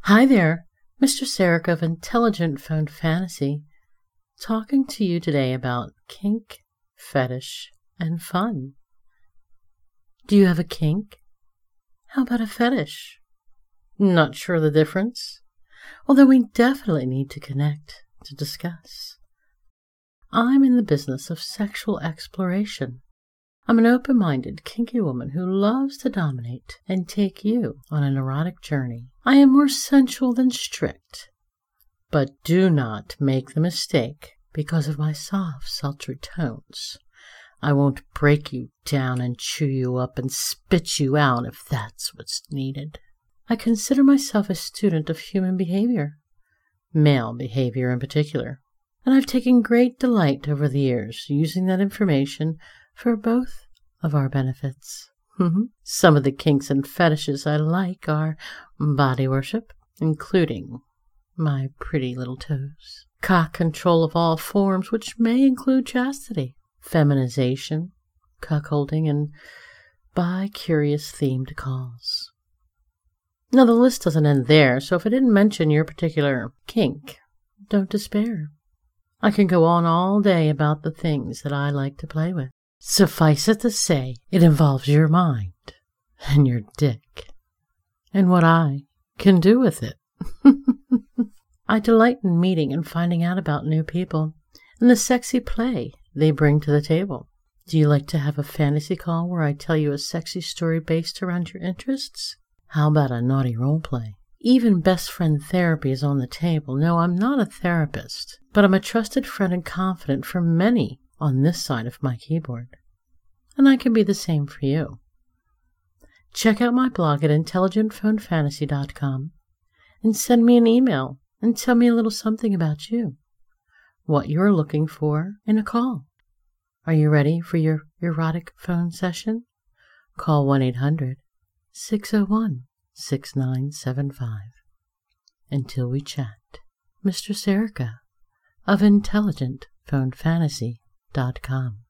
Hi there, Mr. Sarek of Intelligent Phone Fantasy, talking to you today about kink, fetish, and fun. Do you have a kink? How about a fetish? Not sure the difference? Well, then we definitely need to connect to discuss. I'm in the business of sexual exploration. I'm an open-minded, kinky woman who loves to dominate and take you on an erotic journey. I am more sensual than strict, but do not make the mistake because of my soft, sultry tones. I won't break you down and chew you up and spit you out if that's what's needed. I consider myself a student of human behavior, male behavior in particular, and I've taken great delight over the years using that information for both of our benefits. Some of the kinks and fetishes I like are body worship, including my pretty little toes, cock control of all forms, which may include chastity, feminization, cuckolding, and bi-curious themed calls. Now, the list doesn't end there, so if I didn't mention your particular kink, don't despair. I can go on all day about the things that I like to play with. Suffice it to say, it involves your mind and your dick and what I can do with it. I delight in meeting and finding out about new people and the sexy play they bring to the table. Do you like to have a fantasy call where I tell you a sexy story based around your interests? How about a naughty role play? Even best friend therapy is on the table. No, I'm not a therapist, but I'm a trusted friend and confidant for many on this side of my keyboard. And I can be the same for you. Check out my blog at intelligentphonefantasy.com and send me an email and tell me a little something about you, what you're looking for in a call. Are you ready for your erotic phone session? Call 1-800-601-6975. Until we chat, Mr. Sareka of IntelligentPhoneFantasy.com.